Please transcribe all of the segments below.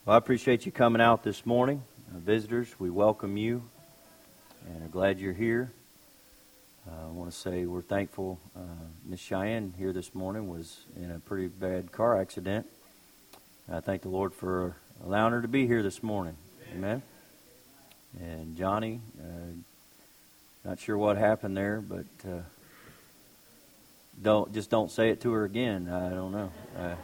Well, I appreciate you coming out this morning. Visitors, we welcome you and are glad you're here. I want to say we're thankful Miss Cheyenne here this morning was in a pretty bad car accident. I thank the Lord for allowing her to be here this morning. Amen. And Johnny, not sure what happened there, but don't say it to her again. I don't know.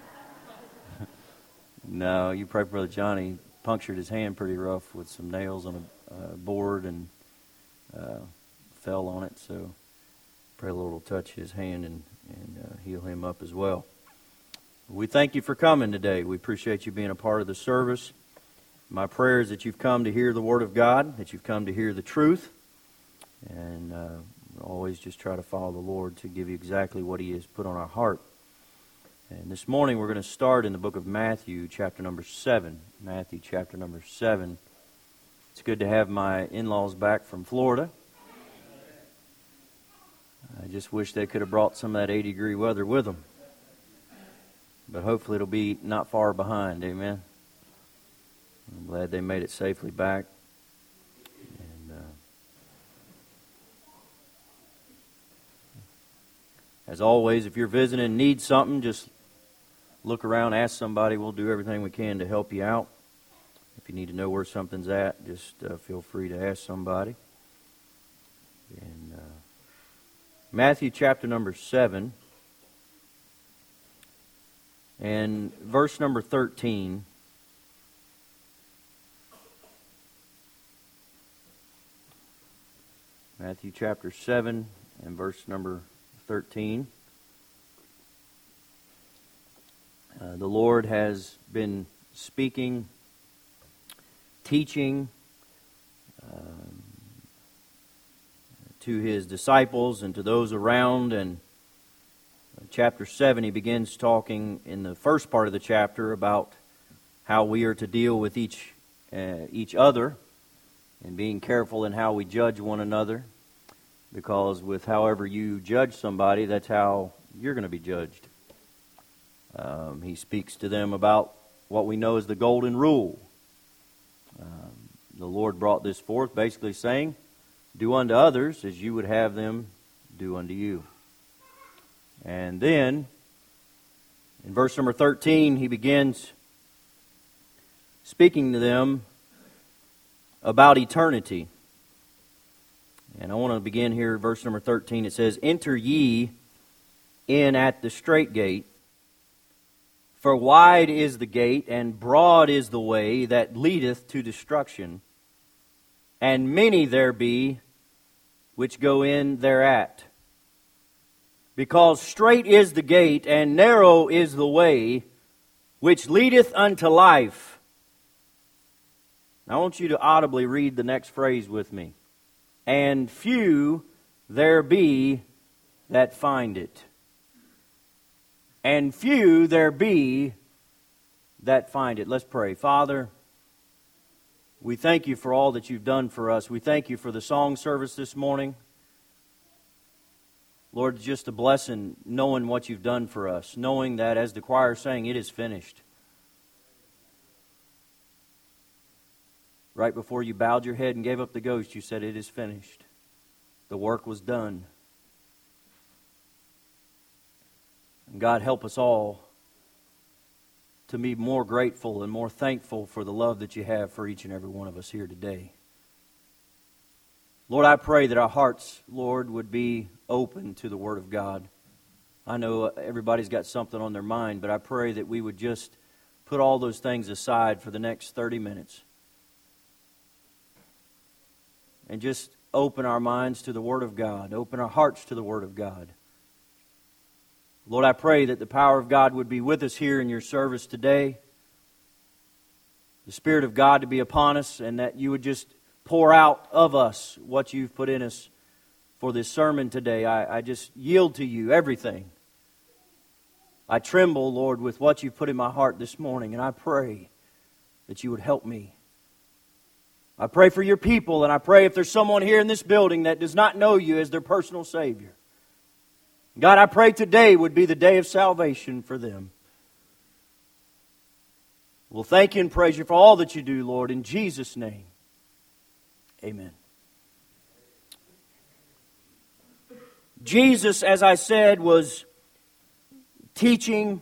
No, you pray for Brother Johnny. Punctured his hand pretty rough with some nails on a board and fell on it. So pray the Lord will touch his hand and heal him up as well. We thank you for coming today. We appreciate you being a part of the service. My prayer is that you've come to hear the Word of God, that you've come to hear the truth, and always just try to follow the Lord to give you exactly what He has put on our heart. And this morning we're going to start in the book of Matthew, chapter number 7. Matthew, chapter number 7. It's good to have my in-laws back from Florida. I just wish they could have brought some of that 80-degree weather with them. But hopefully it'll be not far behind, amen? I'm glad they made it safely back. And as always, if you're visiting and need something, just look around, ask somebody. We'll do everything we can to help you out. If you need to know where something's at, just feel free to ask somebody. And Matthew chapter number 7 and verse number 13. Matthew chapter 7 and verse number 13. The Lord has been speaking, teaching to His disciples and to those around. And chapter 7, He begins talking in the first part of the chapter about how we are to deal with each other and being careful in how we judge one another. Because with however you judge somebody, that's how you're going to be judged. He speaks to them about what we know as the golden rule. The Lord brought this forth basically saying, do unto others as you would have them do unto you. And then, in verse number 13, He begins speaking to them about eternity. And I want to begin here at verse number 13. It says, enter ye in at the strait gate, for wide is the gate, and broad is the way that leadeth to destruction, and many there be which go in thereat. Because strait is the gate, and narrow is the way which leadeth unto life. Now I want you to audibly read the next phrase with me. And few there be that find it. And few there be that find it. Let's pray. Father, we thank You for all that You've done for us. We thank You for the song service this morning. Lord, it's just a blessing knowing what You've done for us, knowing that as the choir sang, it is finished. Right before You bowed your head and gave up the ghost, You said, it is finished. The work was done. And God, help us all to be more grateful and more thankful for the love that You have for each and every one of us here today. Lord, I pray that our hearts, Lord, would be open to the Word of God. I know everybody's got something on their mind, but I pray that we would just put all those things aside for the next 30 minutes. And just open our minds to the Word of God. Open our hearts to the Word of God. Lord, I pray that the power of God would be with us here in Your service today. The Spirit of God to be upon us, and that You would just pour out of us what You've put in us for this sermon today. I just yield to You everything. I tremble, Lord, with what You've put in my heart this morning, and I pray that You would help me. I pray for Your people, and I pray if there's someone here in this building that does not know You as their personal Savior, God, I pray today would be the day of salvation for them. We'll thank You and praise You for all that You do, Lord, in Jesus' name. Amen. Jesus, as I said, was teaching,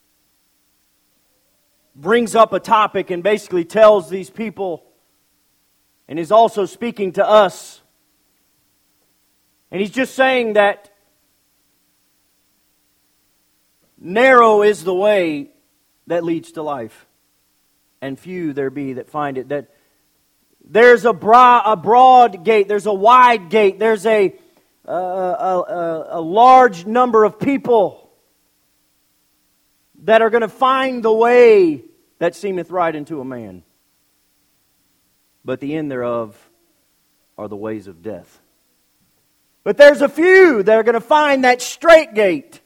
brings up a topic and basically tells these people, and is also speaking to us. And He's just saying that narrow is the way that leads to life, and few there be that find it. That there's a broad gate, there's a wide gate, there's a large number of people that are going to find the way that seemeth right unto a man. But the end thereof are the ways of death. But there's a few that are going to find that straight gate.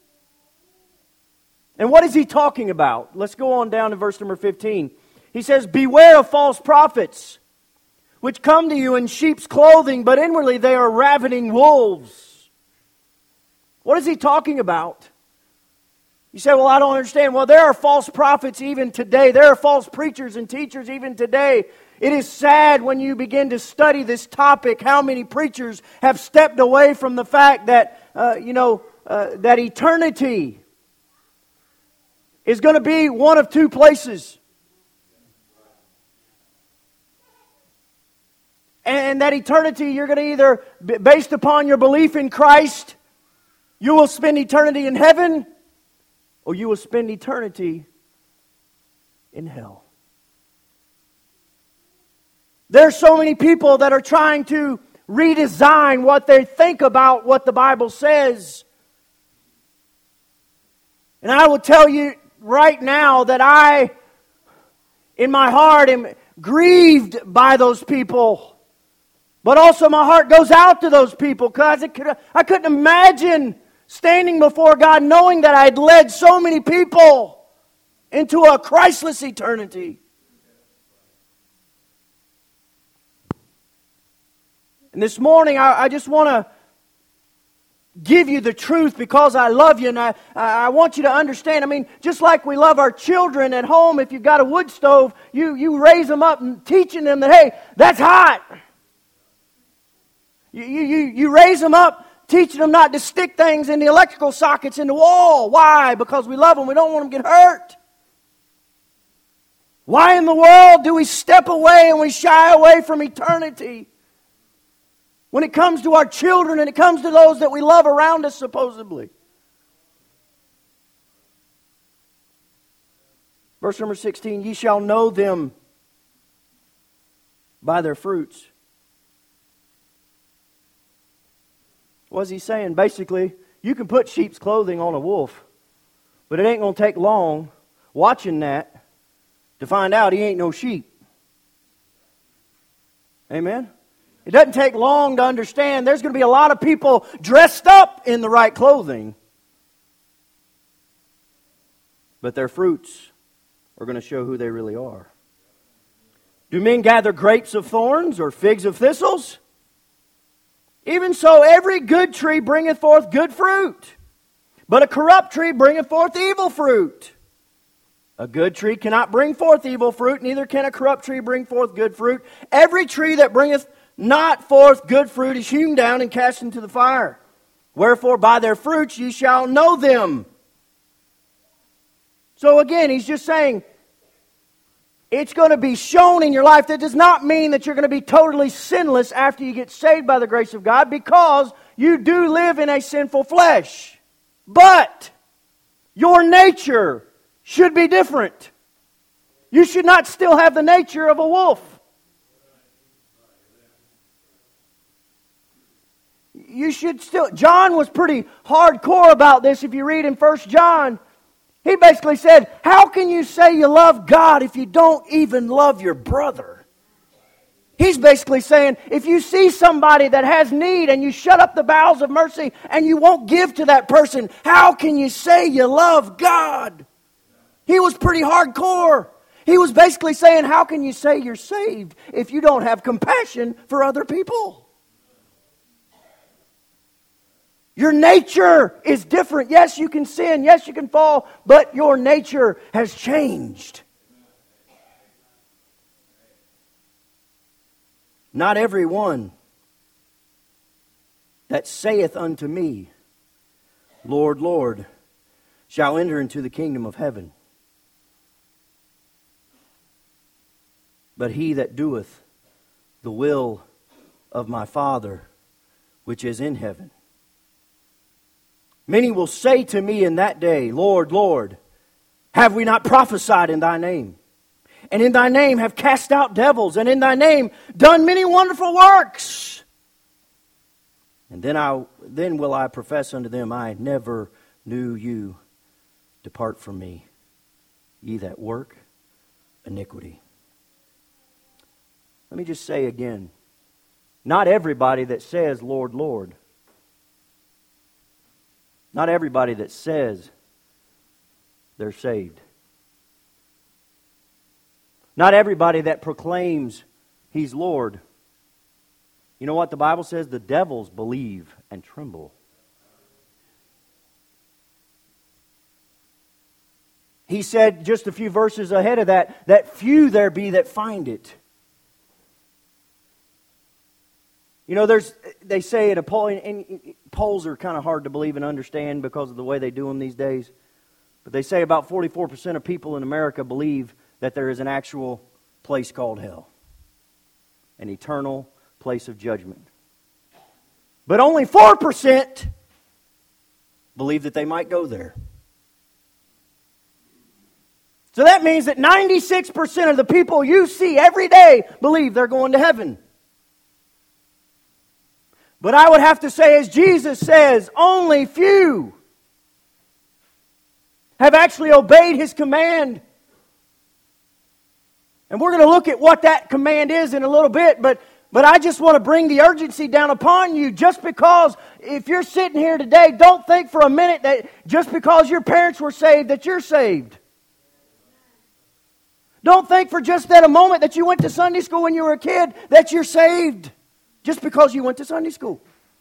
And what is He talking about? Let's go on down to verse number 15. He says, "Beware of false prophets, which come to you in sheep's clothing, but inwardly they are ravening wolves." What is He talking about? You say, well, I don't understand. Well, there are false prophets even today. There are false preachers and teachers even today. It is sad when you begin to study this topic how many preachers have stepped away from the fact that, that eternity is going to be one of two places. And that eternity, you're going to either, based upon your belief in Christ, you will spend eternity in heaven, or you will spend eternity in hell. There are so many people that are trying to redesign what they think about what the Bible says. And I will tell you right now that I, in my heart, am grieved by those people. But also my heart goes out to those people because I couldn't imagine standing before God knowing that I had led so many people into a Christless eternity. And this morning I just want to give you the truth because I love you, and I want you to understand. I mean, just like we love our children at home, if you've got a wood stove, you raise them up and teaching them that, hey, that's hot. You raise them up, teaching them not to stick things in the electrical sockets in the wall. Why? Because we love them. We don't want them to get hurt. Why in the world do we step away and we shy away from eternity? When it comes to our children and it comes to those that we love around us, supposedly. Verse number 16, "Ye shall know them by their fruits." What's He saying? Basically, you can put sheep's clothing on a wolf, but it ain't going to take long watching that to find out he ain't no sheep. Amen? It doesn't take long to understand there's going to be a lot of people dressed up in the right clothing, but their fruits are going to show who they really are. Do men gather grapes of thorns or figs of thistles? Even so, every good tree bringeth forth good fruit, but a corrupt tree bringeth forth evil fruit. A good tree cannot bring forth evil fruit, neither can a corrupt tree bring forth good fruit. Every tree that bringeth not forth good fruit is hewn down and cast into the fire. Wherefore by their fruits ye shall know them. So again, He's just saying, it's going to be shown in your life. That does not mean that you're going to be totally sinless after you get saved by the grace of God, because you do live in a sinful flesh. But your nature should be different. You should not still have the nature of a wolf. You should still... John was pretty hardcore about this. If you read in 1 John, he basically said, how can you say you love God if you don't even love your brother? He's basically saying, if you see somebody that has need and you shut up the bowels of mercy and you won't give to that person, how can you say you love God? He was pretty hardcore. He was basically saying, how can you say you're saved if you don't have compassion for other people? Your nature is different. Yes, you can sin. Yes, you can fall. But your nature has changed. Not every one that saith unto me, Lord, Lord, shall enter into the kingdom of heaven, but he that doeth the will of my Father which is in heaven. Many will say to me in that day, Lord, Lord, have we not prophesied in thy name? And in thy name have cast out devils, and in thy name done many wonderful works. And then will I profess unto them, I never knew you. Depart from me, ye that work iniquity. Let me just say again, not everybody that says, Lord, Lord, not everybody that says they're saved. Not everybody that proclaims He's Lord. You know what the Bible says? The devils believe and tremble. He said just a few verses ahead of that few there be that find it. You know, they say in a poll, and polls are kind of hard to believe and understand because of the way they do them these days. But they say about 44% of people in America believe that there is an actual place called hell. An eternal place of judgment. But only 4% believe that they might go there. So that means that 96% of the people you see every day believe they're going to heaven. But I would have to say, as Jesus says, only few have actually obeyed His command. And we're going to look at what that command is in a little bit, but I just want to bring the urgency down upon you. Just because, if you're sitting here today, don't think for a minute that just because your parents were saved, that you're saved. Don't think for just that a moment that you went to Sunday school when you were a kid, that you're saved. Just because you went to Sunday school.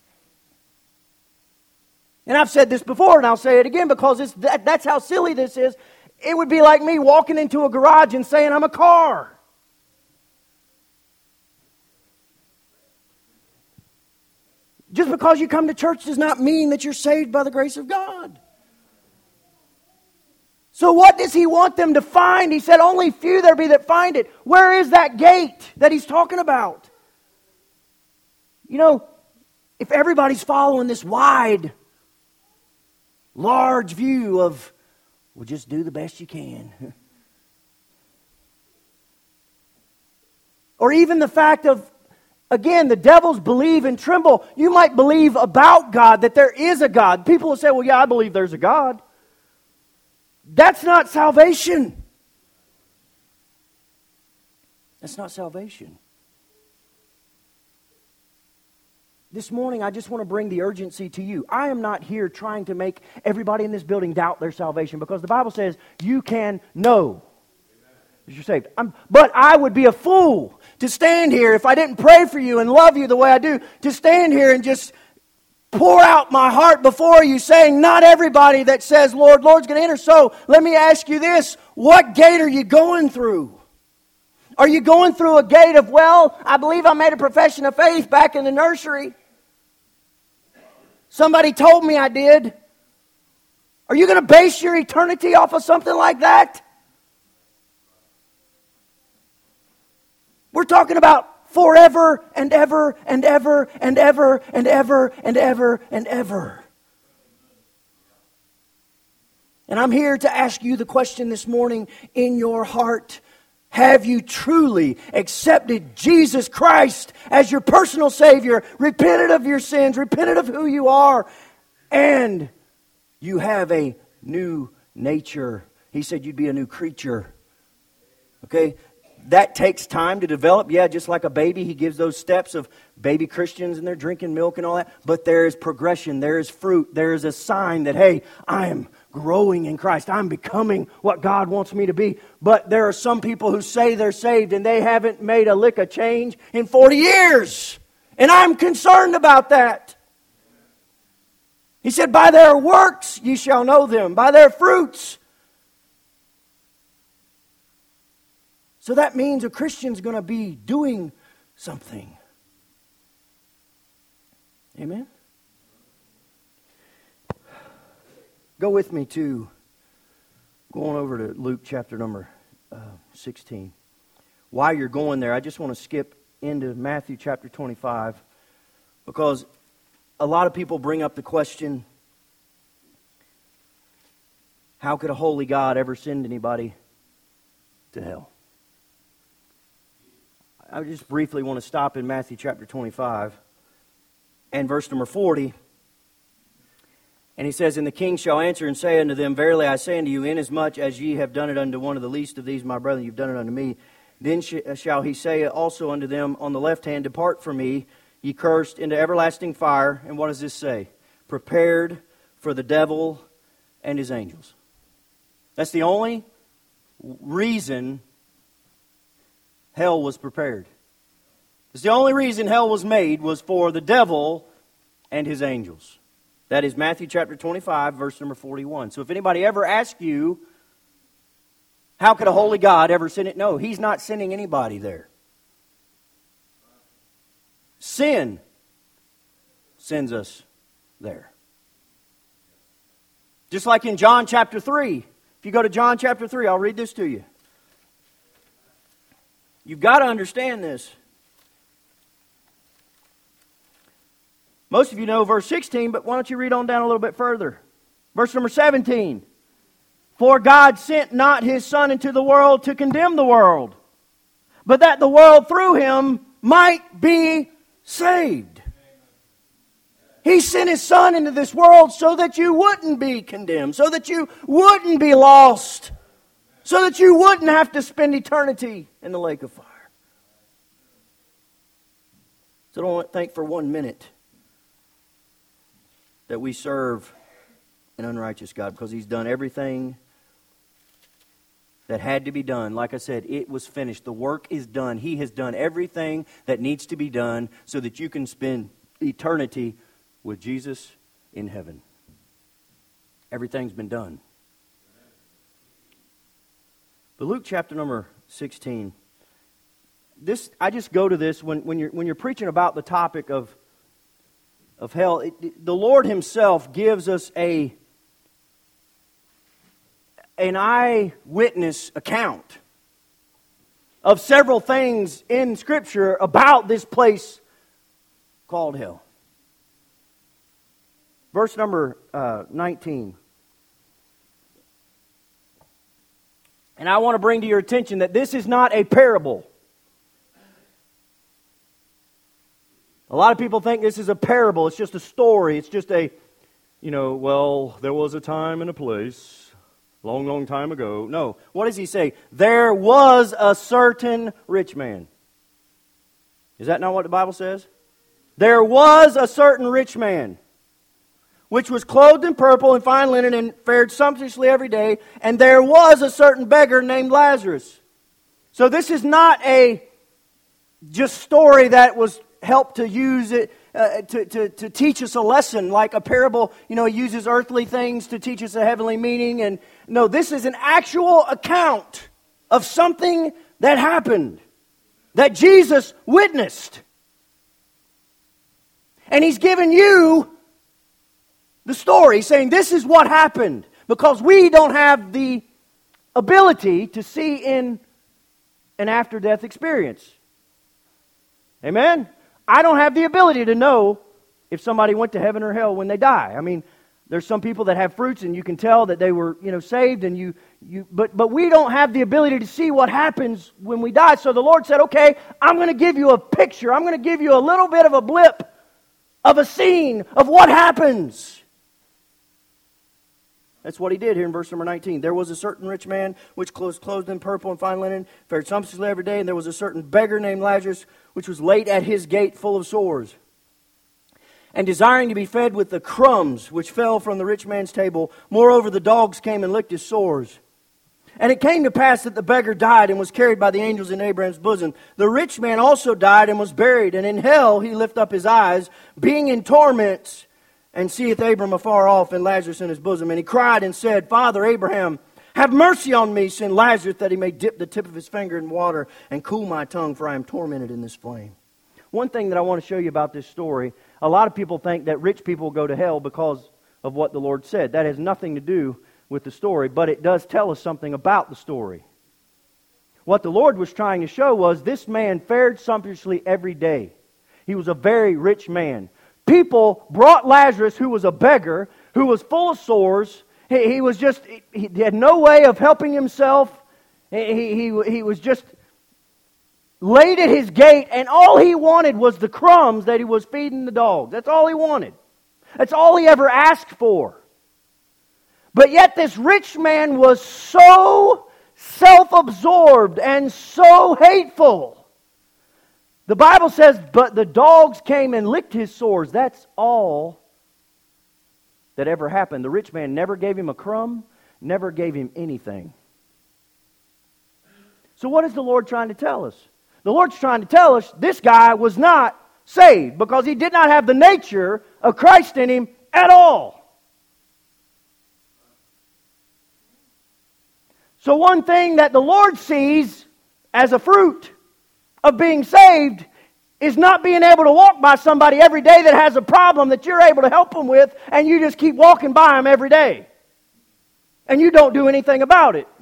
And I've said this before, and I'll say it again, because that's how silly this is. It would be like me walking into a garage and saying I'm a car. Just because you come to church does not mean that you're saved by the grace of God. So what does He want them to find? He said, only few there be that find it. Where is that gate that He's talking about? You know, if everybody's following this wide, large view of, well, just do the best you can. Or even the fact of, again, the devils believe and tremble. You might believe about God, that there is a God. People will say, well, yeah, I believe there's a God. That's not salvation. That's not salvation. This morning, I just want to bring the urgency to you. I am not here trying to make everybody in this building doubt their salvation, because the Bible says you can know that you're saved. But I would be a fool to stand here if I didn't pray for you and love you the way I do, to stand here and just pour out my heart before you, saying not everybody that says, Lord, Lord's going to enter. So let me ask you this. What gate are you going through? Are you going through a gate of, well, I believe I made a profession of faith back in the nursery. Somebody told me I did. Are you going to base your eternity off of something like that? We're talking about forever and ever and ever and ever and ever and ever and ever. And I'm here to ask you the question this morning in your heart. Have you truly accepted Jesus Christ as your personal Savior, repented of your sins, repented of who you are, and you have a new nature? He said you'd be a new creature. Okay? That takes time to develop. Yeah, just like a baby, He gives those steps of baby Christians and they're drinking milk and all that. But there is progression, there is fruit, there is a sign that, hey, I am growing in Christ. I'm becoming what God wants me to be. But there are some people who say they're saved and they haven't made a lick of change in 40 years. And I'm concerned about that. He said, by their works ye shall know them, by their fruits. So that means a Christian's going to be doing something. Amen? Go with me to, going over to Luke chapter number 16. While you're going there, I just want to skip into Matthew chapter 25, because a lot of people bring up the question, how could a holy God ever send anybody to hell? I just briefly want to stop in Matthew chapter 25 and verse number 40. And he says, And the king shall answer and say unto them, Verily I say unto you, inasmuch as ye have done it unto one of the least of these my brethren, you've done it unto me. Then shall he say also unto them on the left hand, Depart from me, ye cursed, into everlasting fire. And what does this say? Prepared for the devil and his angels. That's the only reason hell was prepared. It's the only reason hell was made was for the devil and his angels. That is Matthew chapter 25, verse number 41. So if anybody ever asks you, how could a holy God ever send it? No, He's not sending anybody there. Sin sends us there. Just like in John chapter 3. If you go to John chapter 3, I'll read this to you. You've got to understand this. Most of you know verse 16, but why don't you read on down a little bit further? Verse number 17. For God sent not His Son into the world to condemn the world, but that the world through Him might be saved. He sent His Son into this world so that you wouldn't be condemned, so that you wouldn't be lost, so that you wouldn't have to spend eternity in the lake of fire. So don't think for 1 minute that we serve an unrighteous God, because He's done everything that had to be done. Like I said, it was finished. The work is done. He has done everything that needs to be done so that you can spend eternity with Jesus in heaven. Everything's been done. But Luke chapter number 16. I just go to this when you're preaching about the topic of hell. The Lord Himself gives us an eyewitness account of several things in Scripture about this place called hell. Verse number 19. And I want to bring to your attention that this is not a parable. A lot of people think this is a parable. It's just a story. It's just there was a time and a place, long, long time ago. No. What does he say? There was a certain rich man. Is that not what the Bible says? There was a certain rich man, which was clothed in purple and fine linen and fared sumptuously every day. And there was a certain beggar named Lazarus. So this is not a just story that was helped to use it to teach us a lesson, like a parable. He uses earthly things to teach us a heavenly meaning. And no, this is an actual account of something that happened, that Jesus witnessed. And He's given you the story, saying this is what happened, because we don't have the ability to see in an after-death experience. Amen? I don't have the ability to know if somebody went to heaven or hell when they die. I mean, there's some people that have fruits and you can tell that they were, saved, and but we don't have the ability to see what happens when we die. So the Lord said, okay, I'm going to give you a picture. I'm going to give you a little bit of a blip of a scene of what happens. That's what He did here in verse number 19. There was a certain rich man which was clothed in purple and fine linen, fared sumptuously every day, and there was a certain beggar named Lazarus, which was laid at his gate full of sores, and desiring to be fed with the crumbs which fell from the rich man's table. Moreover, the dogs came and licked his sores. And it came to pass that the beggar died and was carried by the angels in Abraham's bosom. The rich man also died and was buried, and in hell he lift up his eyes, being in torments, and seeth Abram afar off, and Lazarus in his bosom. And he cried and said, Father Abraham, have mercy on me, send Lazarus that he may dip the tip of his finger in water and cool my tongue, for I am tormented in this flame. One thing that I want to show you about this story, a lot of people think that rich people go to hell because of what the Lord said. That has nothing to do with the story, but it does tell us something about the story. What the Lord was trying to show was this man fared sumptuously every day. He was a very rich man. People brought Lazarus, who was a beggar, who was full of sores. He had no way of helping himself. He was just laid at his gate, and all he wanted was the crumbs that he was feeding the dogs. That's all he wanted. That's all he ever asked for. But yet this rich man was so self-absorbed and so hateful. The Bible says, but the dogs came and licked his sores. That's all that ever happened. The rich man never gave him a crumb, never gave him anything. So what is the Lord trying to tell us? The Lord's trying to tell us this guy was not saved because he did not have the nature of Christ in him at all. So one thing that the Lord sees as a fruit of being saved is not being able to walk by somebody every day that has a problem that you're able to help them with, and you just keep walking by them every day. And you don't do anything about it.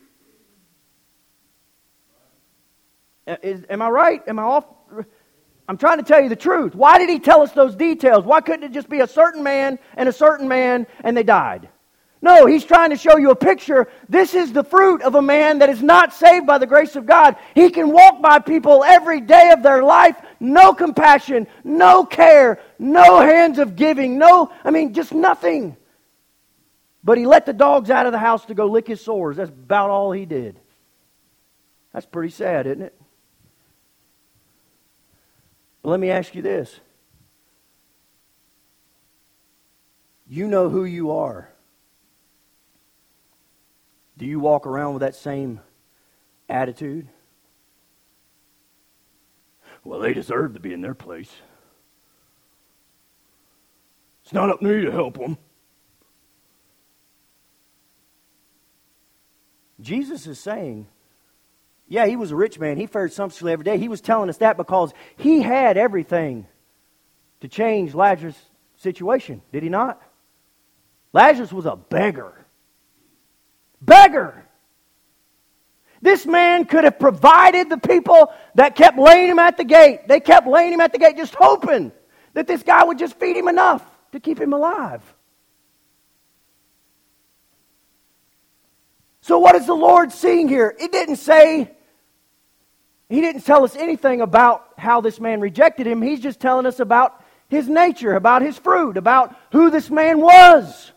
Am I right? Am I off? I'm trying to tell you the truth. Why did he tell us those details? Why couldn't it just be a certain man and they died? No, he's trying to show you a picture. This is the fruit of a man that is not saved by the grace of God. He can walk by people every day of their life, no compassion, no care, no hands of giving, just nothing. But he let the dogs out of the house to go lick his sores. That's about all he did. That's pretty sad, isn't it? But let me ask you this. You know who you are. Do you walk around with that same attitude? Well, they deserve to be in their place. It's not up to me to help them. Jesus is saying, yeah, he was a rich man. He fared sumptuously every day. He was telling us that because he had everything to change Lazarus' situation. Did he not? Lazarus was a beggar. Beggar! This man could have provided the people that kept laying him at the gate. They kept laying him at the gate just hoping that this guy would just feed him enough to keep him alive. So what is the Lord seeing here? He didn't tell us anything about how this man rejected him. He's just telling us about his nature, about his fruit, about who this man was.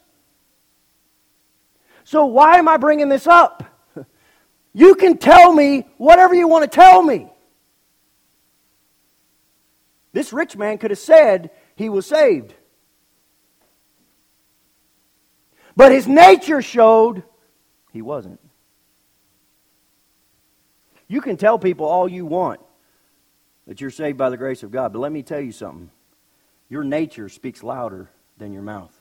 So why am I bringing this up? You can tell me whatever you want to tell me. This rich man could have said he was saved. But his nature showed he wasn't. You can tell people all you want that you're saved by the grace of God, but let me tell you something. Your nature speaks louder than your mouth.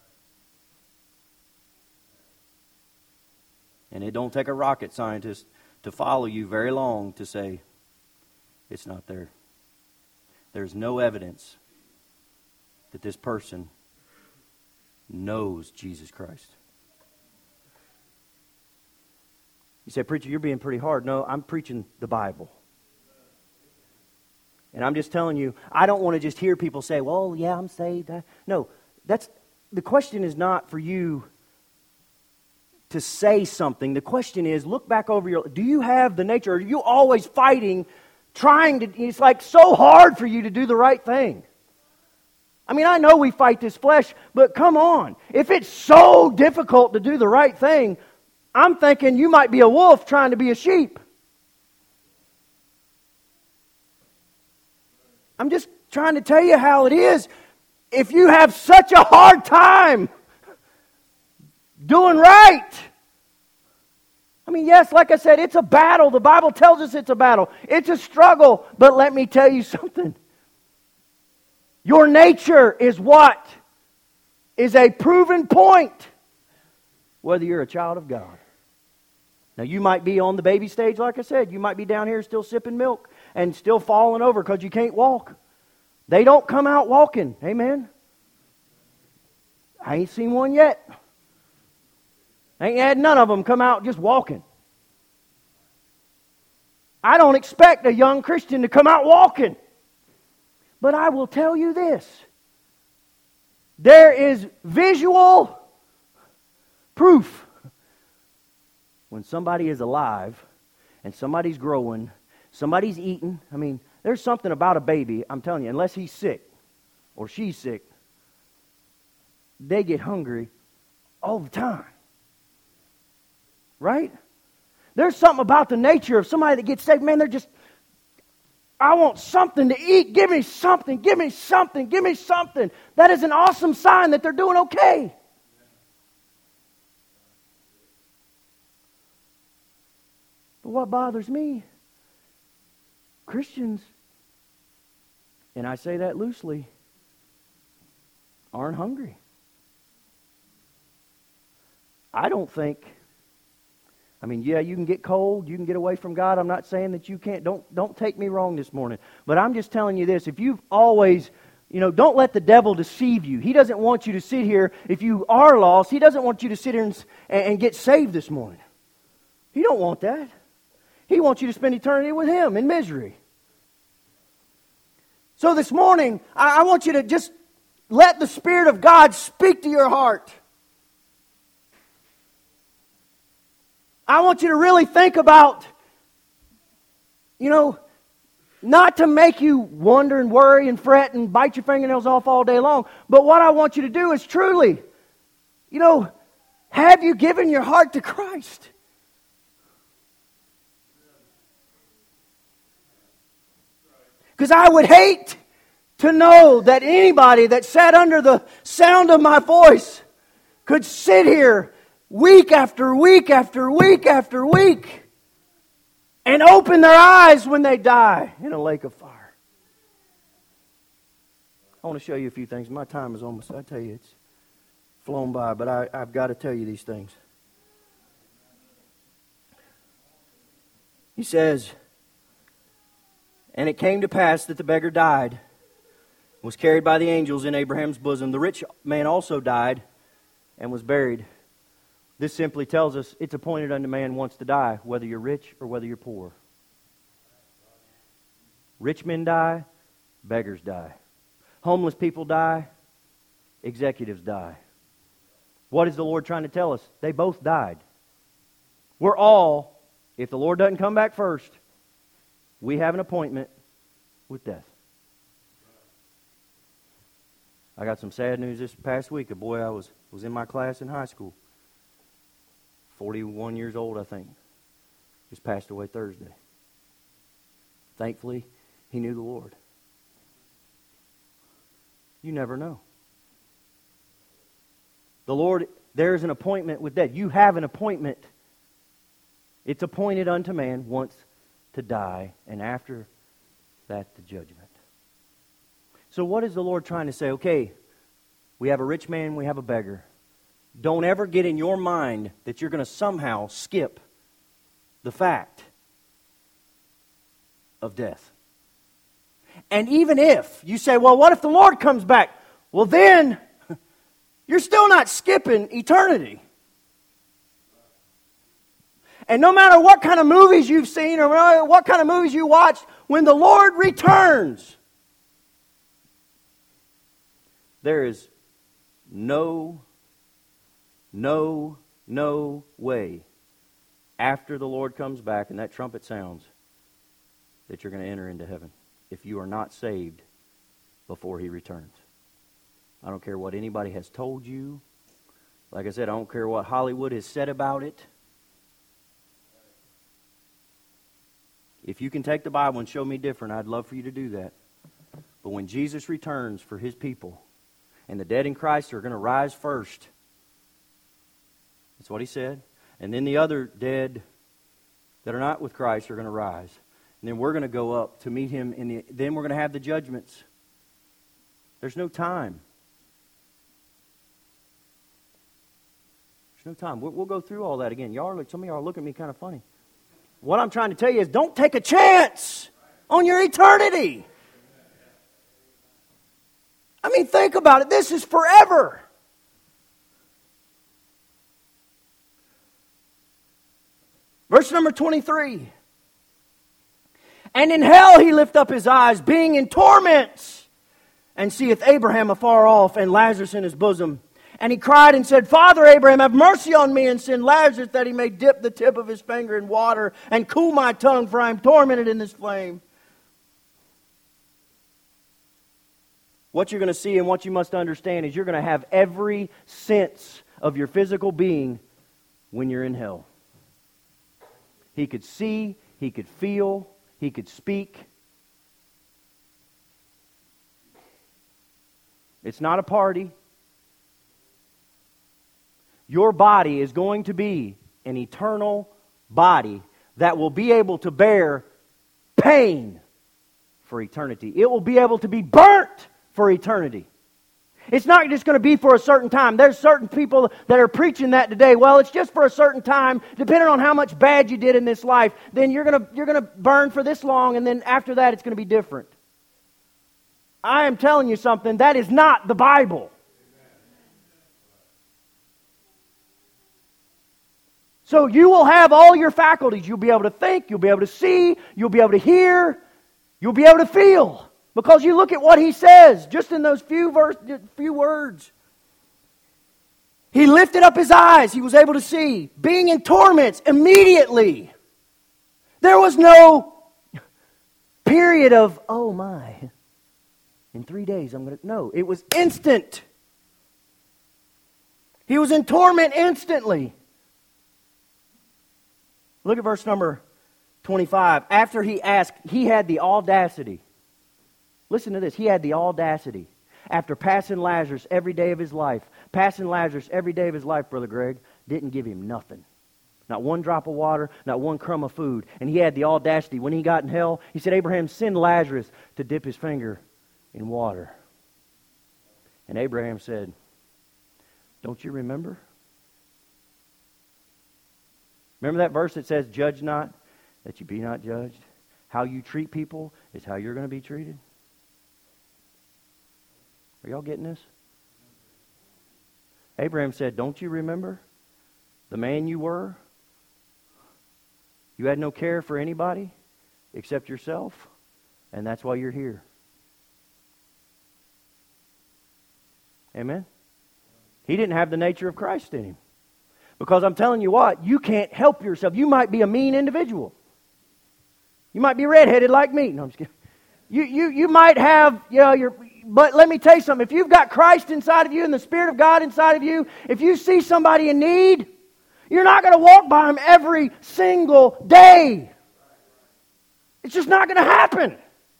And it don't take a rocket scientist to follow you very long to say, it's not there. There's no evidence that this person knows Jesus Christ. You say, preacher, you're being pretty hard. No, I'm preaching the Bible. And I'm just telling you, I don't want to just hear people say, well, yeah, I'm saved. No, the question is not for you to say something. The question is, look back over do you have the nature? Are you always fighting, it's like so hard for you to do the right thing? I mean, I know we fight this flesh, but come on. If it's so difficult to do the right thing, I'm thinking you might be a wolf trying to be a sheep. I'm just trying to tell you how it is. If you have such a hard time doing right. I mean, yes, like I said, it's a battle. The Bible tells us it's a battle. It's a struggle. But let me tell you something. Your nature is what? Is a proven point. Whether you're a child of God. Now, you might be on the baby stage, like I said. You might be down here still sipping milk and still falling over because you can't walk. They don't come out walking. Amen. I ain't seen one yet. I ain't had none of them come out just walking. I don't expect a young Christian to come out walking. But I will tell you this. There is visual proof when somebody is alive and somebody's growing, somebody's eating. I mean, there's something about a baby, I'm telling you, unless he's sick or she's sick, they get hungry all the time. Right? There's something about the nature of somebody that gets saved. Man, they're just, I want something to eat. Give me something. Give me something. Give me something. That is an awesome sign that they're doing okay. But what bothers me, Christians, and I say that loosely, aren't hungry. I don't think, I mean, yeah, you can get cold, you can get away from God. I'm not saying that you can't. Don't take me wrong this morning. But I'm just telling you this. If you've always, don't let the devil deceive you. He doesn't want you to sit here, if you are lost, he doesn't want you to sit here and get saved this morning. He don't want that. He wants you to spend eternity with him in misery. So this morning, I want you to just let the Spirit of God speak to your heart. I want you to really think about, not to make you wonder and worry and fret and bite your fingernails off all day long. But what I want you to do is truly, have you given your heart to Christ? Because I would hate to know that anybody that sat under the sound of my voice could sit here week after week after week after week and open their eyes when they die in a lake of fire. I want to show you a few things. My time is almost, I tell you, it's flown by, but I've got to tell you these things. He says, and it came to pass that the beggar died, was carried by the angels in Abraham's bosom. The rich man also died and was buried. This simply tells us it's appointed unto man once to die, whether you're rich or whether you're poor. Rich men die, beggars die. Homeless people die, executives die. What is the Lord trying to tell us? They both died. We're all, if the Lord doesn't come back first, we have an appointment with death. I got some sad news this past week. A boy I was in my class in high school, 41 years old, I think, just passed away Thursday. Thankfully, he knew the Lord. You never know. The Lord, there's an appointment with death. You have an appointment. It's appointed unto man once to die, and after that, the judgment. So what is the Lord trying to say? Okay, we have a rich man, we have a beggar. Don't ever get in your mind that you're going to somehow skip the fact of death. And even if you say, well, what if the Lord comes back? Well, then you're still not skipping eternity. And no matter what kind of movies you've seen or what kind of movies you watched, when the Lord returns, there is no way after the Lord comes back and that trumpet sounds that you're going to enter into heaven if you are not saved before He returns. I don't care what anybody has told you. Like I said, I don't care what Hollywood has said about it. If you can take the Bible and show me different, I'd love for you to do that. But when Jesus returns for His people, and the dead in Christ are going to rise first, that's what He said. And then the other dead that are not with Christ are going to rise. And then we're going to go up to meet Him. Then we're going to have the judgments. There's no time. There's no time. We'll go through all that again. Some of y'all are looking at me kind of funny. What I'm trying to tell you is don't take a chance on your eternity. I mean, think about it. This is forever. Verse number 23. And in hell he lift up his eyes, being in torments, and seeth Abraham afar off, and Lazarus in his bosom. And he cried and said, Father Abraham, have mercy on me, and send Lazarus that he may dip the tip of his finger in water, and cool my tongue, for I am tormented in this flame. What you're going to see and what you must understand is you're going to have every sense of your physical being when you're in hell. He could see, he could feel, he could speak. It's not a party. Your body is going to be an eternal body that will be able to bear pain for eternity. It will be able to be burnt for eternity. It's not just going to be for a certain time. There's certain people that are preaching that today. Well, it's just for a certain time, depending on how much bad you did in this life. Then you're going to burn for this long, and then after that it's going to be different. I am telling you something, that is not the Bible. So you will have all your faculties. You'll be able to think, you'll be able to see, you'll be able to hear, you'll be able to feel. Because you look at what he says, just in those few words. He lifted up his eyes, he was able to see, being in torments immediately. There was no period of, oh my, in 3 days I'm going to... No, it was instant. He was in torment instantly. Look at verse number 25. After he asked, he had the audacity. Listen to this. He had the audacity. After passing Lazarus every day of his life, Brother Greg, didn't give him nothing. Not one drop of water, not one crumb of food. And he had the audacity. When he got in hell, he said, Abraham, send Lazarus to dip his finger in water. And Abraham said, don't you remember? Remember that verse that says, judge not, that you be not judged? How you treat people is how you're going to be treated. Are y'all getting this? Abraham said, don't you remember the man you were? You had no care for anybody except yourself, and that's why you're here. Amen? He didn't have the nature of Christ in him. Because I'm telling you what, you can't help yourself. You might be a mean individual. You might be redheaded like me. No, I'm just kidding. You might have, but let me tell you something. If you've got Christ inside of you and the Spirit of God inside of you, if you see somebody in need, you're not going to walk by them every single day. It's just not going to happen.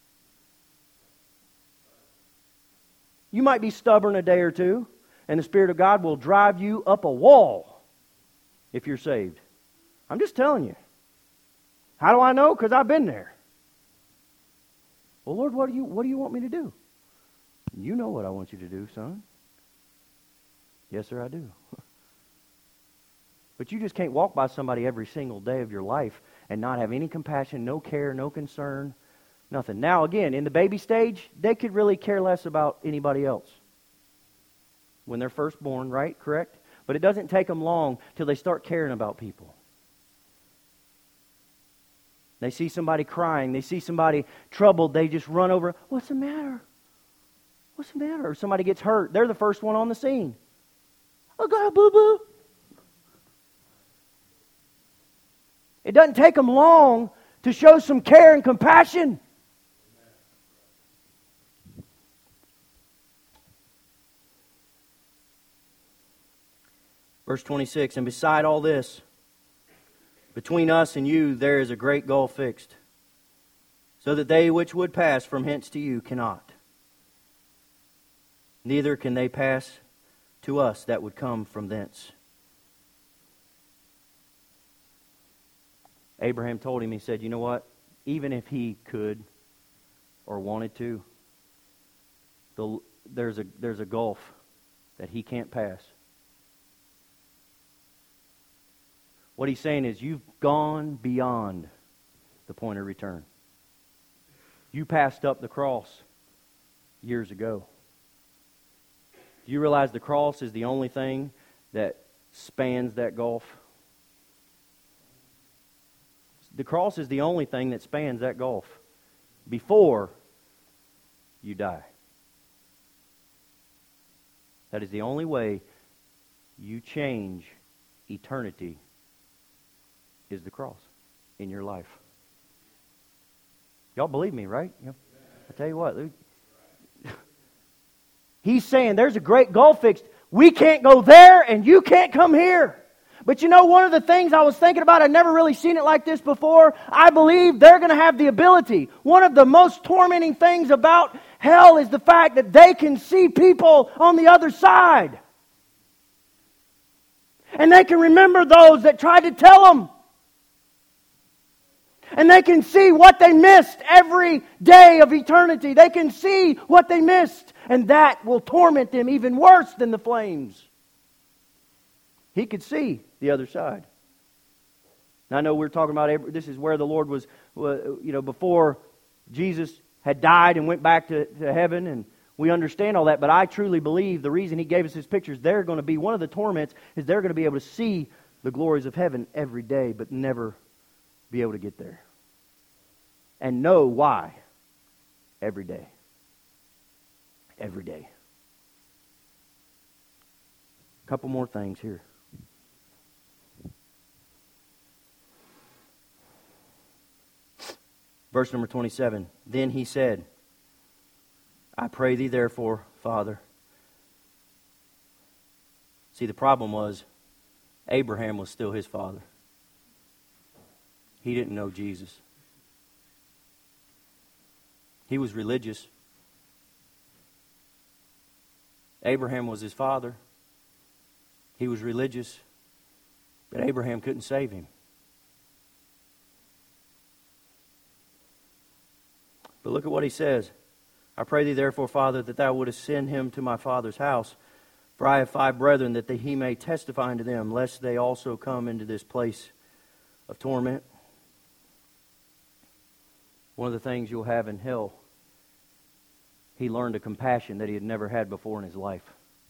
You might be stubborn a day or two, and the Spirit of God will drive you up a wall if you're saved. I'm just telling you. How do I know? Because I've been there. Well, Lord, what do you want me to do? You know what I want you to do, son. Yes, sir, I do. But you just can't walk by somebody every single day of your life and not have any compassion, no care, no concern, nothing. Now, again, in the baby stage, they could really care less about anybody else. When they're first born, right? Correct? But it doesn't take them long till they start caring about people. They see somebody crying. They see somebody troubled. They just run over. What's the matter? What's the matter? Or somebody gets hurt. They're the first one on the scene. I got a boo-boo. It doesn't take them long to show some care and compassion. Verse 26, and beside all this, between us and you there is a great gulf fixed, so that they which would pass from hence to you cannot. Neither can they pass to us that would come from thence. Abraham told him, he said, you know what? Even if he could or wanted to, there's a gulf that he can't pass. What he's saying is, you've gone beyond the point of return. You passed up the cross years ago. Do you realize the cross is the only thing that spans that gulf? The cross is the only thing that spans that gulf before you die. That is the only way you change eternity, is the cross in your life. Y'all believe me, right? I tell you what, He's saying there's a great gulf fixed. We can't go there and you can't come here. But you know, one of the things I was thinking about, I'd never really seen it like this before. I believe they're going to have the ability. One of the most tormenting things about hell is the fact that they can see people on the other side. And they can remember those that tried to tell them. And they can see what they missed every day of eternity. They can see what they missed. And that will torment them even worse than the flames. He could see the other side. Now, I know we're talking about, this is where the Lord was, before Jesus had died and went back to heaven, and we understand all that, but I truly believe the reason He gave us His pictures, they're going to be, one of the torments is they're going to be able to see the glories of heaven every day, but never be able to get there. And know why every day. Every day. A couple more things here. Verse number 27. Then He said, I pray Thee therefore, Father. See, the problem was Abraham was still his father. He didn't know Jesus. He was religious. Abraham was his father. He was religious. But Abraham couldn't save him. But look at what he says. I pray Thee therefore, Father, that Thou wouldest send him to my father's house. For I have 5 brethren, that he may testify unto them, lest they also come into this place of torment. One of the things you'll have in hell, he learned a compassion that he had never had before in his life.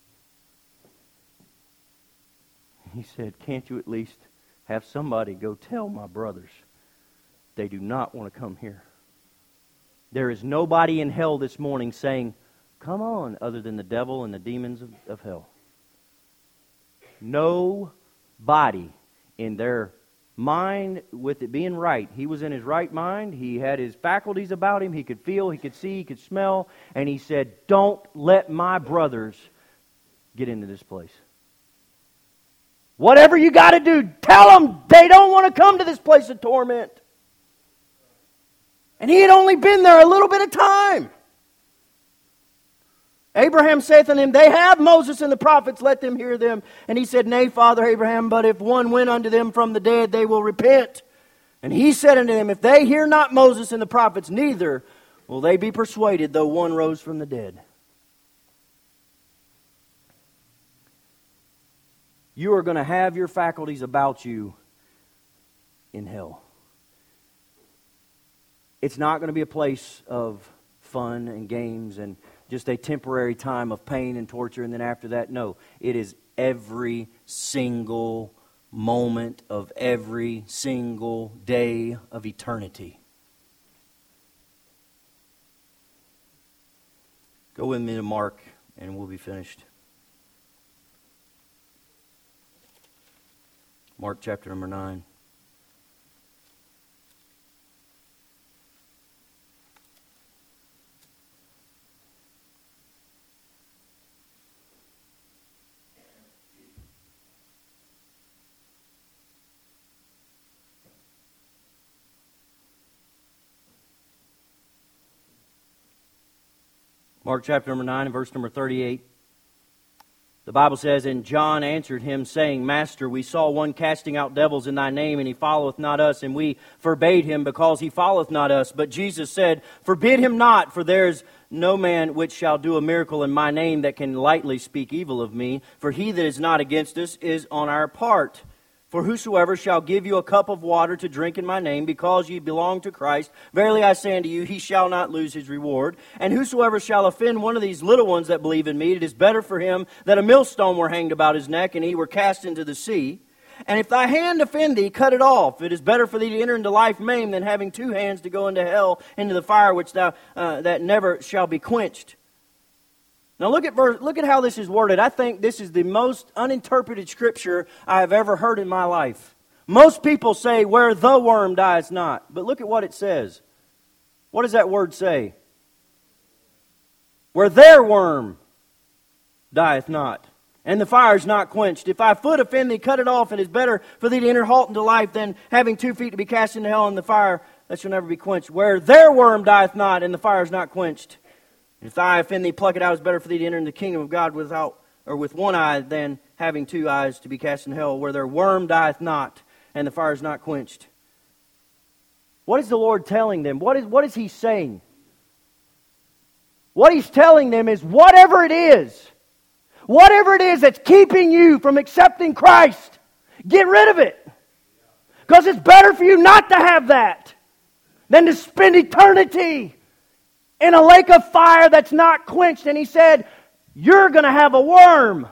He said, can't you at least have somebody go tell my brothers they do not want to come here? There is nobody in hell this morning saying, come on, other than the devil and the demons of hell. Nobody in their mind, with it being right. He was in his right mind. He had his faculties about him. He could feel, he could see, he could smell. And he said, don't let my brothers get into this place. Whatever you got to do, tell them they don't want to come to this place of torment. And he had only been there a little bit of time. Abraham saith unto him, they have Moses and the prophets, let them hear them. And he said, nay, Father Abraham, but if one went unto them from the dead, they will repent. And he said unto them, if they hear not Moses and the prophets, neither will they be persuaded, though one rose from the dead. You are going to have your faculties about you in hell. It's not going to be a place of fun and games and just a temporary time of pain and torture, and then after that, no. It is every single moment of every single day of eternity. Go with me to Mark, and we'll be finished. Mark chapter number 9. Mark chapter number 9 and verse number 38. The Bible says, and John answered him, saying, Master, we saw one casting out devils in thy name, and he followeth not us, and we forbade him, because he followeth not us. But Jesus said, forbid him not, for there is no man which shall do a miracle in my name that can lightly speak evil of me. For he that is not against us is on our part. For whosoever shall give you a cup of water to drink in my name, because ye belong to Christ, verily I say unto you, he shall not lose his reward. And whosoever shall offend one of these little ones that believe in me, it is better for him that a millstone were hanged about his neck, and he were cast into the sea. And if thy hand offend thee, cut it off. It is better for thee to enter into life maimed than having two hands to go into hell, into the fire which thou that never shall be quenched. Now look at how this is worded. I think this is the most uninterpreted scripture I have ever heard in my life. Most people say, where the worm dies not. But look at what it says. What does that word say? Where their worm dieth not, and the fire is not quenched. If thy foot offend thee, cut it off. It is better for thee to enter halt into life than having 2 feet to be cast into hell in the fire that shall never be quenched. Where their worm dieth not, and the fire is not quenched. If thy eye offend thee, pluck it out. It's better for thee to enter into the kingdom of God with one eye than having 2 eyes to be cast in hell, where their worm dieth not, and the fire is not quenched. What is the Lord telling them? What is He saying? What He's telling them is whatever it is that's keeping you from accepting Christ, get rid of it. Because it's better for you not to have that than to spend eternity in a lake of fire that's not quenched. And He said, you're going to have a worm.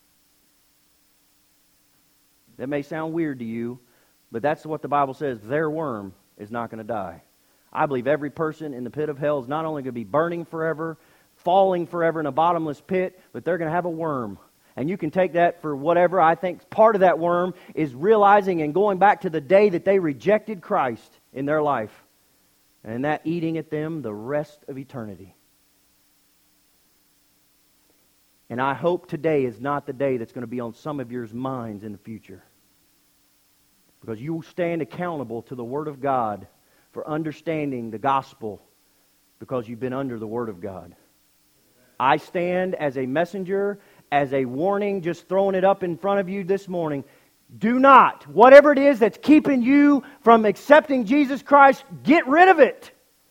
That may sound weird to you, but that's what the Bible says. Their worm is not going to die. I believe every person in the pit of hell is not only going to be burning forever, falling forever in a bottomless pit, but they're going to have a worm. And you can take that for whatever. I think part of that worm is realizing and going back to the day that they rejected Christ in their life. And that eating at them the rest of eternity. And I hope today is not the day that's going to be on some of your minds in the future. Because you will stand accountable to the Word of God for understanding the gospel because you've been under the Word of God. I stand as a messenger, as a warning, just throwing it up in front of you this morning. Do not, whatever it is that's keeping you from accepting Jesus Christ, get rid of it.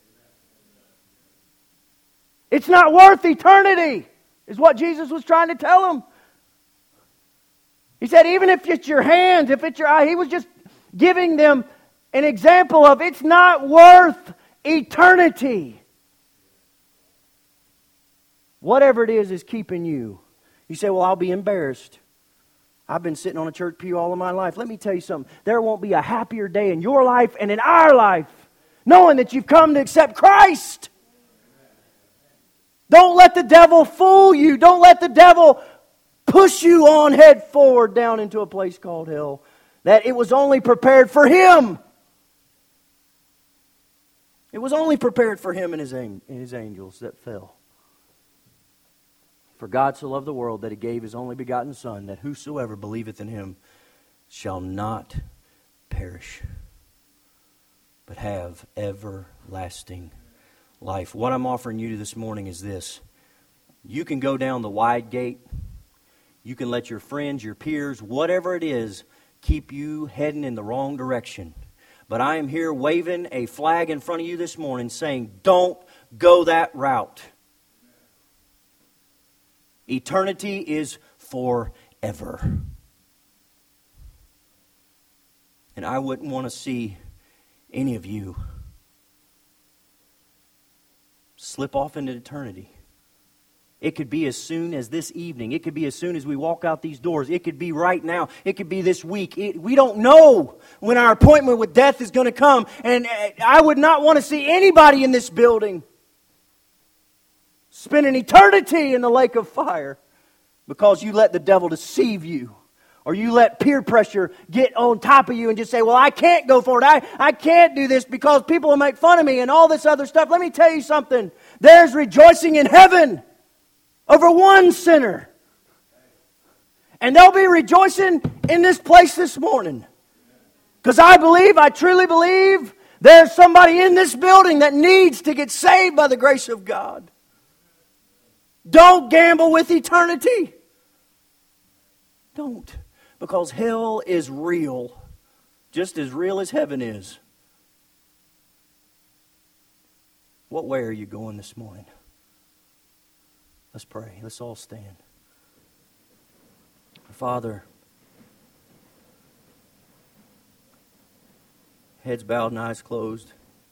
It's not worth eternity, is what Jesus was trying to tell them. He said, even if it's your hands, if it's your eye, He was just giving them an example of it's not worth eternity. Whatever it is keeping you. You say, well, I'll be embarrassed. I've been sitting on a church pew all of my life. Let me tell you something. There won't be a happier day in your life and in our life knowing that you've come to accept Christ. Don't let the devil fool you. Don't let the devil push you on head forward down into a place called hell. That it was only prepared for him. It was only prepared for him and his angels that fell. For God so loved the world that He gave His only begotten Son, that whosoever believeth in Him shall not perish, but have everlasting life. What I'm offering you this morning is this. You can go down the wide gate. You can let your friends, your peers, whatever it is, keep you heading in the wrong direction. But I am here waving a flag in front of you this morning saying, don't go that route. Eternity is forever. And I wouldn't want to see any of you slip off into eternity. It could be as soon as this evening. It could be as soon as we walk out these doors. It could be right now. It could be this week. We don't know when our appointment with death is going to come. And I would not want to see anybody in this building spend an eternity in the lake of fire because you let the devil deceive you. Or you let peer pressure get on top of you and just say, well, I can't go forward. I can't do this because people will make fun of me and all this other stuff. Let me tell you something. There's rejoicing in heaven over one sinner. And they'll be rejoicing in this place this morning. Because I truly believe there's somebody in this building that needs to get saved by the grace of God. Don't gamble with eternity. Don't. Because hell is real. Just as real as heaven is. What way are you going this morning? Let's pray. Let's all stand. Father, Heads bowed and eyes closed.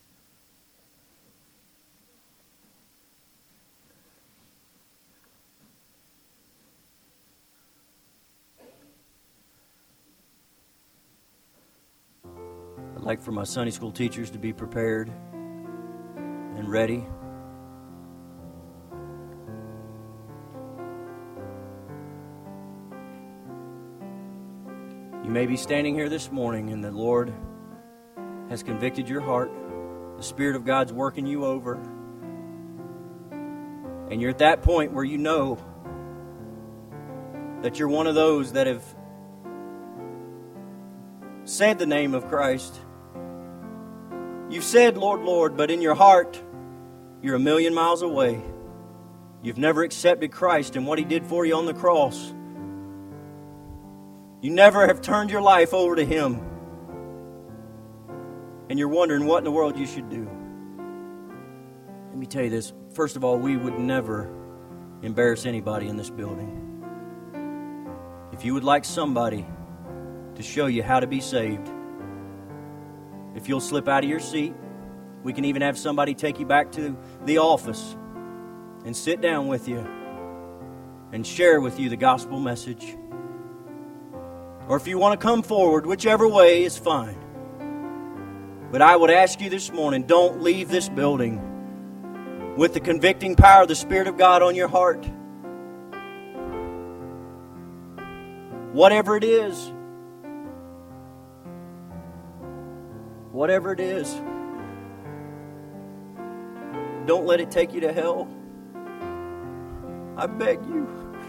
I'd like for my Sunday school teachers to be prepared and ready. You may be standing here this morning and the Lord has convicted your heart. The Spirit of God's working you over. And you're at that point where you know that you're one of those that have said the name of Christ. You've said, Lord, Lord, but in your heart, you're a million miles away. You've never accepted Christ and what He did for you on the cross. You never have turned your life over to Him. And you're wondering what in the world you should do. Let me tell you this. First of all, we would never embarrass anybody in this building. If you would like somebody to show you how to be saved, if you'll slip out of your seat, we can even have somebody take you back to the office and sit down with you and share with you the gospel message. Or if you want to come forward, whichever way is fine. But I would ask you this morning, don't leave this building with the convicting power of the Spirit of God on your heart. Whatever it is, don't let it take you to hell. I beg you.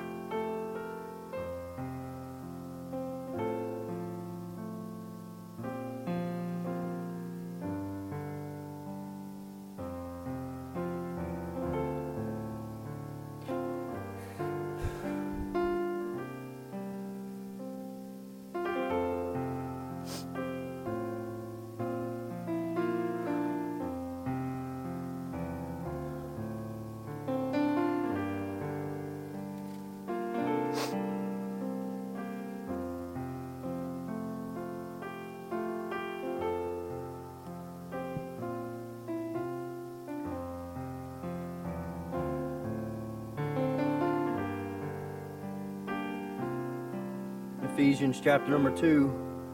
Ephesians chapter number 2.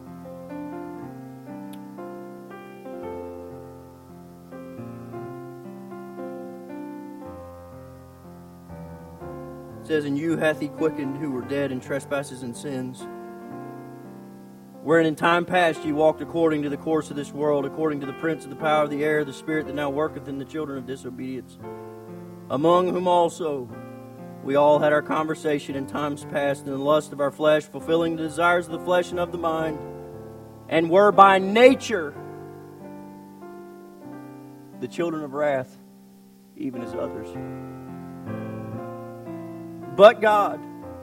It says, "And you hath He quickened who were dead in trespasses and sins, wherein in time past ye walked according to the course of this world, according to the prince of the power of the air, the spirit that now worketh in the children of disobedience, among whom also we all had our conversation in times past in the lust of our flesh, fulfilling the desires of the flesh and of the mind, and were by nature the children of wrath, even as others. But God,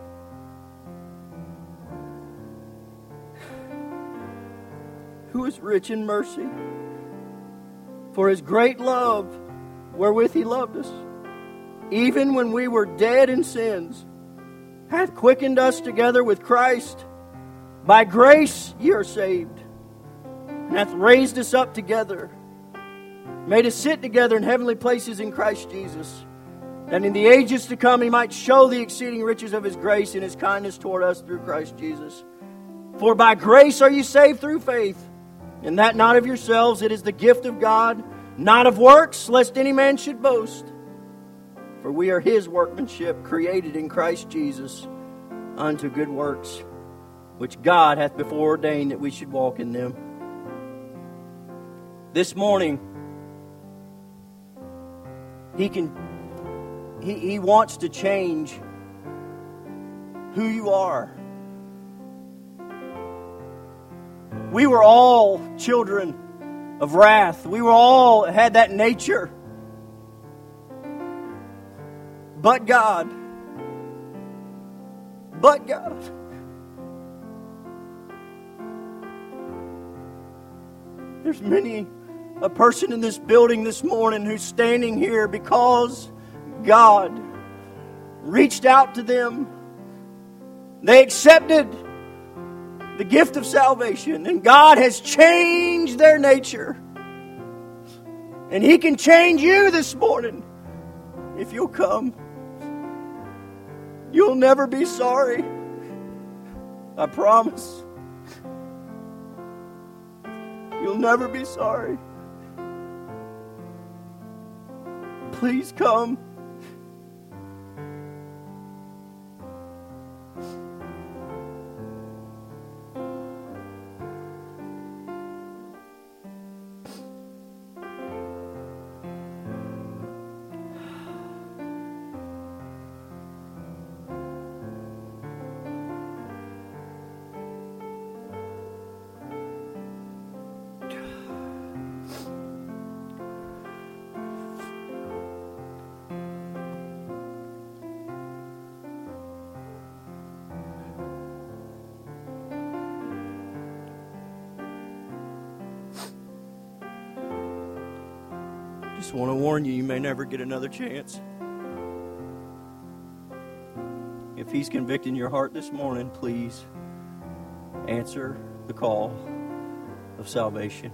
who is rich in mercy, for His great love wherewith He loved us, even when we were dead in sins, hath quickened us together with Christ. By grace ye are saved, and hath raised us up together, made us sit together in heavenly places in Christ Jesus, that in the ages to come He might show the exceeding riches of His grace and His kindness toward us through Christ Jesus. For by grace are ye saved through faith, and that not of yourselves, it is the gift of God, not of works, lest any man should boast. For we are His workmanship, created in Christ Jesus unto good works, which God hath before ordained that we should walk in them." This morning, He wants to change who you are. We were all children of wrath. We were all had that nature. But God. There's many a person in this building this morning who's standing here because God reached out to them. They accepted the gift of salvation, and God has changed their nature. And He can change you this morning if you'll come. You'll never be sorry. I promise. You'll never be sorry. Please come. Just want to warn you, you may never get another chance. If He's convicting your heart this morning, please answer the call of salvation.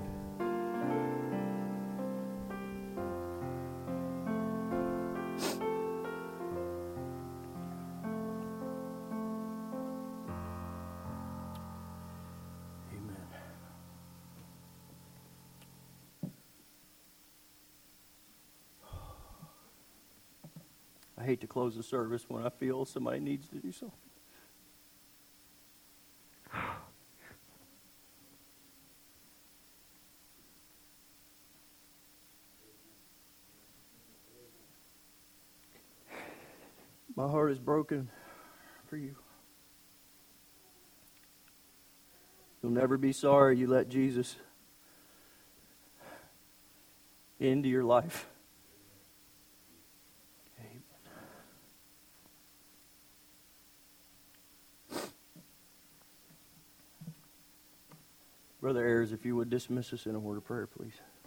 I hate to close the service when I feel somebody needs to do so. My heart is broken for you. You'll never be sorry you let Jesus into your life. Brother Ayers, if you would dismiss us in a word of prayer, please.